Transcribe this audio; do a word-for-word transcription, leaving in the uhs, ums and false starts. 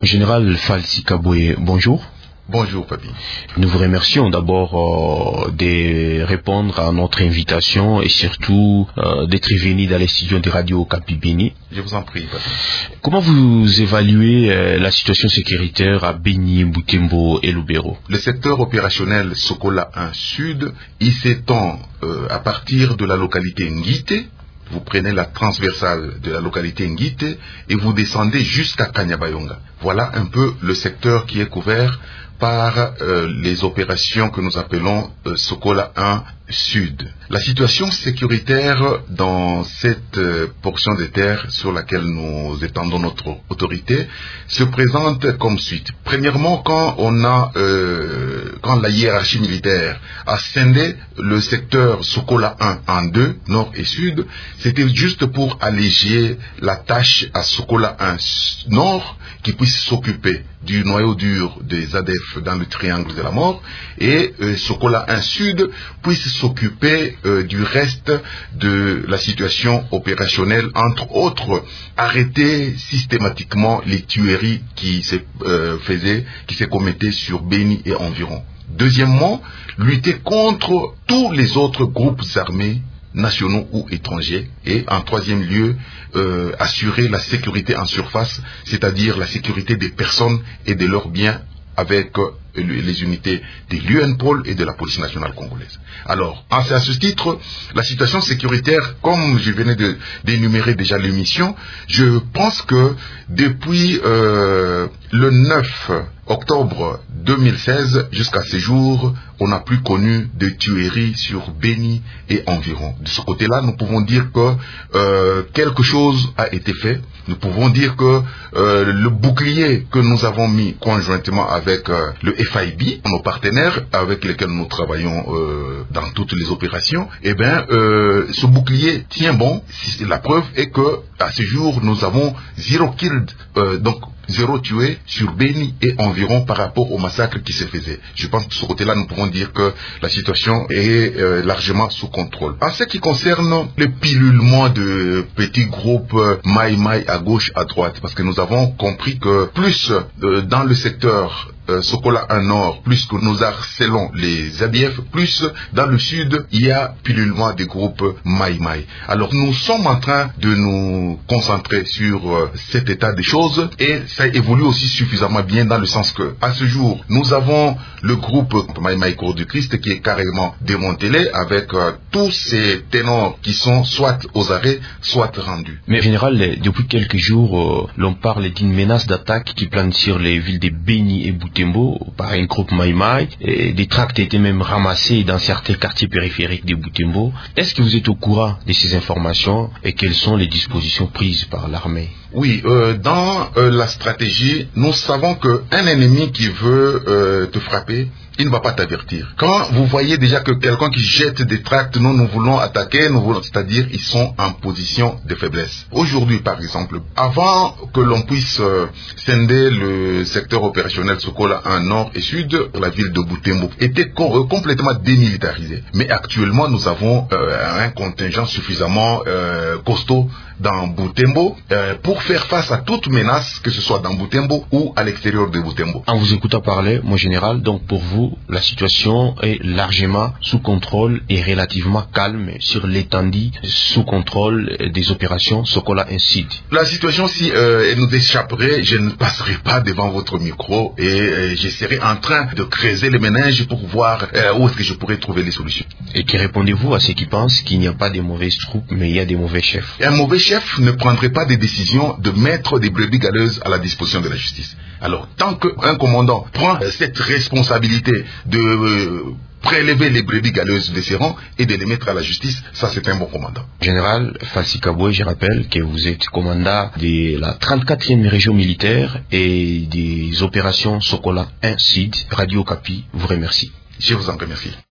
Général Falsi Kaboué, bonjour. Bonjour Papi. Nous vous remercions d'abord euh, de répondre à notre invitation et surtout euh, d'être venu dans les studios de Radio Okapi Béni. Je vous en prie Papi. Comment vous évaluez euh, la situation sécuritaire à Béni, Butembo et Lubero? Le secteur opérationnel Sokola un Sud, il s'étend euh, à partir de la localité Ngité. Vous prenez la transversale de la localité Ngite et vous descendez jusqu'à Kanyabayonga. Voilà un peu le secteur qui est couvert par euh, les opérations que nous appelons euh, Sokola un Sud. La situation sécuritaire dans cette euh, portion de terre sur laquelle nous étendons notre autorité se présente comme suite. Premièrement, quand on a, euh, quand la hiérarchie militaire a scindé le secteur Sokola un en deux, nord et sud, c'était juste pour alléger la tâche à Sokola un nord qui puisse s'occuper du noyau dur des A D F dans le triangle de la mort et euh, Sokola un Sud puisse s'occuper euh, du reste de la situation opérationnelle, entre autres arrêter systématiquement les tueries qui se euh, faisaient, qui se commettaient sur Béni et environ. Deuxièmement, lutter contre tous les autres groupes armés nationaux ou étrangers, et en troisième lieu, euh, assurer la sécurité en surface, c'est-à-dire la sécurité des personnes et de leurs biens avec euh, les unités de l'U N P O L et de la police nationale congolaise. Alors, à ce titre, la situation sécuritaire, comme je venais de d'énumérer déjà l'émission, je pense que depuis euh, le neuf octobre deux mille seize jusqu'à ce jour, on n'a plus connu de tueries sur Béni et environ. De ce côté-là, nous pouvons dire que euh, quelque chose a été fait. Nous pouvons dire que euh, le bouclier que nous avons mis conjointement avec euh, le F I B, nos partenaires avec lesquels nous travaillons euh, dans toutes les opérations, eh bien, euh, ce bouclier tient bon. La preuve est que à ce jour, nous avons zéro killed, euh, donc zéro tué sur Béni et environ par rapport au massacre qui se faisait. Je pense que de ce côté-là, nous pouvons dire que la situation est euh, largement sous contrôle. En ce qui concerne le pilulement de petits groupes euh, maï-maï à gauche, à droite, parce que nous avons compris que plus euh, dans le secteur Euh, Sokola un Nord, plus que nous harcelons les A D F, plus dans le sud, il y a pilulement des groupes Maï-Maï. Alors nous sommes en train de nous concentrer sur euh, cet état des choses et ça évolue aussi suffisamment bien dans le sens que, à ce jour, nous avons le groupe Maï-Maï Cour du Christ qui est carrément démantelé avec euh, tous ces ténors qui sont soit aux arrêts, soit rendus. Mais général, depuis quelques jours, euh, l'on parle d'une menace d'attaque qui plane sur les villes de Béni et Butembo par un groupe Maï-Maï. Des tracts étaient même ramassés dans certains quartiers périphériques de Butembo. Est-ce que vous êtes au courant de ces informations et quelles sont les dispositions prises par l'armée? Oui, euh, dans euh, la stratégie, nous savons qu'un ennemi qui veut euh, te frapper, il ne va pas t'avertir. Quand vous voyez déjà que quelqu'un qui jette des tracts, nous, nous voulons attaquer, nous voulons, c'est-à-dire ils sont en position de faiblesse. Aujourd'hui, par exemple, avant que l'on puisse euh, scinder le secteur opérationnel Sokola un Nord et Sud, la ville de Butembo était com euh, complètement démilitarisée. Mais actuellement, nous avons euh, un contingent suffisamment euh, costaud dans Butembo euh, pour faire face à toute menace, que ce soit dans Butembo ou à l'extérieur de Butembo. En vous écoutant parler, mon général, donc pour vous, la situation est largement sous contrôle et relativement calme sur l'étendue sous contrôle des opérations Sokola un Sud. La situation, si euh, elle nous échapperait, je ne passerai pas devant votre micro et euh, je serai en train de creuser les méninges pour voir euh, où est-ce que je pourrais trouver les solutions. Et que répondez-vous à ceux qui pensent qu'il n'y a pas de mauvaises troupes, mais il y a des mauvais chefs? Un mauvais chef ne prendrait pas des décisions de mettre des brebis galeuses à la disposition de la justice. Alors, tant qu'un commandant prend euh, cette responsabilité de euh, prélever les brebis galeuses de ses rangs et de les mettre à la justice, ça c'est un bon commandant. Général Falsi Kaboué, je rappelle que vous êtes commandant de la trente-quatrième région militaire et des opérations Sokola un Sud. Radio Okapi vous remercie. Je vous en remercie.